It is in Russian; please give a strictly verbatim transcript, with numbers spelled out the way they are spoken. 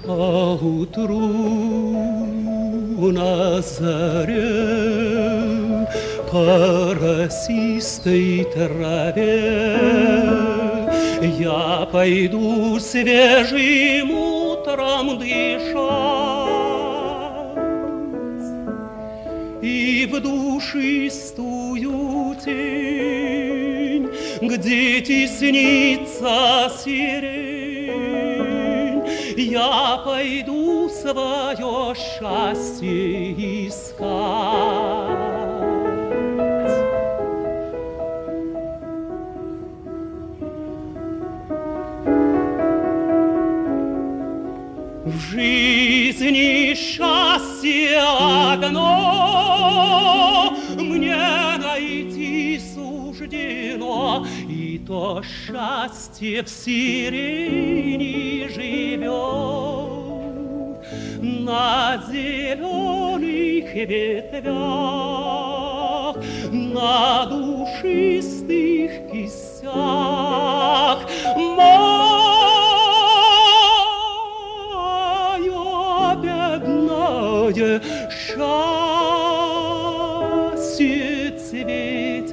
Поутру на заре по росистой траве я пойду свежим утром дышать, и в душистую тень, где теснится сирень, я пойду свое счастье искать. В жизни счастье одно мне найти суждено, и то счастье в сирени живет на зеленых ветвях, на душистых кистях. Бедное счастье цветет.